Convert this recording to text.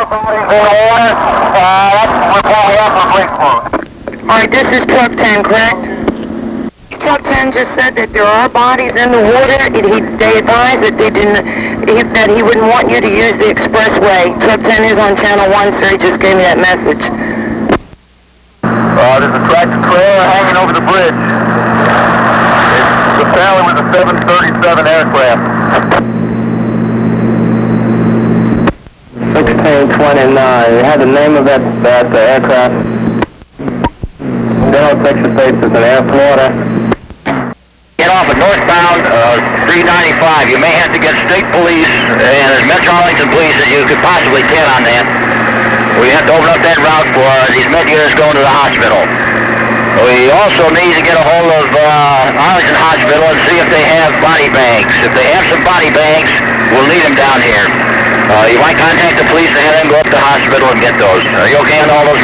Alright, this is Truck 10, correct? Truck 10 just said that there are bodies in the water. They advised that that he wouldn't want you to use the expressway. Truck 10 is on channel 1, sir. He just gave me that message. There's a tractor trailer hanging over the bridge. It's apparently with a 737 aircraft. 1629. You had the name of that aircraft? General Texas States is in Air Florida. Get off at northbound 395. You may have to get state police and as much Arlington police as you could possibly can on that. We have to open up that route for these med-units going to the hospital. We also need to get a hold of Arlington Hospital and see if they have body bags. If they have some body bags, we'll need them down here. You might contact the police and have them go up to the hospital and get those. Are you okay on all those